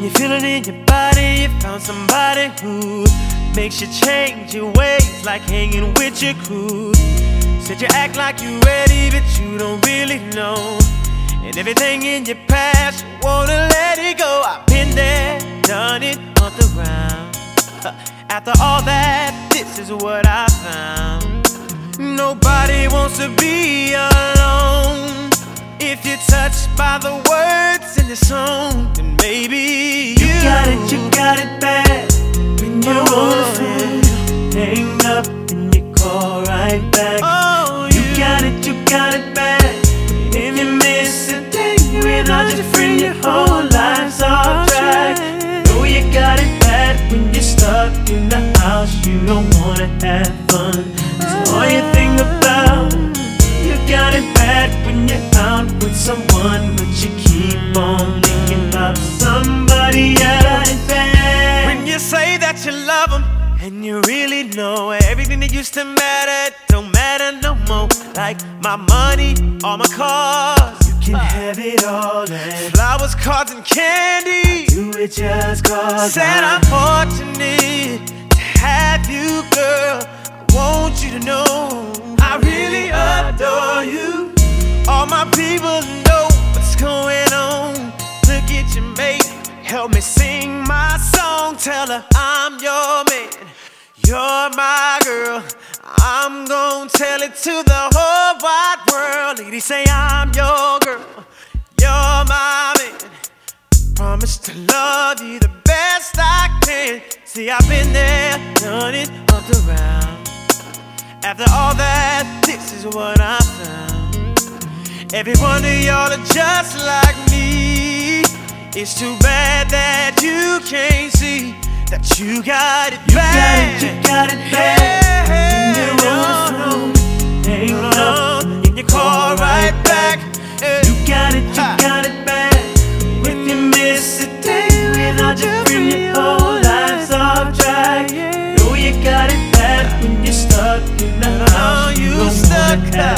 you feel it in your body, you found somebody who makes you change your ways, like hanging with your crew. Said you act like you ready, but you don't really know. And everything in your past, you wanna let it go. I've been there, done it, on the round. After all that, this is what I found. Nobody wants to be alone. If you're touched by the words in the song, then maybe you got it bad. When you're on the phone, hang up and you call right back. Oh, you got it bad. If you miss a day without your friend, your whole life's off track. Know you got it bad when you're stuck in the house, you don't wanna have fun. That's all you think about. You got it bad when you're out with someone, but you keep on thinking about somebody else. When you say that you love them, and you really know everything that used to matter don't matter no more. Like my money, all my cars, you can have it all. And flowers, cards, and candy, do it just cause. Said I'm fortunate to have you, girl. I want you to know I really adore you. All my people know what's going on. Look at your mate, help me sing my song. Tell her I'm your man, you're my girl. I'm gonna tell it to the whole wide world. Ladies say I'm your girl, you're my man. Promise to love you the best I can. See, I've been there, done it, up around. After all that, this is what I found. Every one of y'all are just like me. It's too bad that you can't see that you got it bad. You got it bad. When you're on the phone, hang up and you call right back. You got it bad. When you miss a day without your friend, your whole life's off track. Know you got it bad when you're stuck in the house. You don't wanna have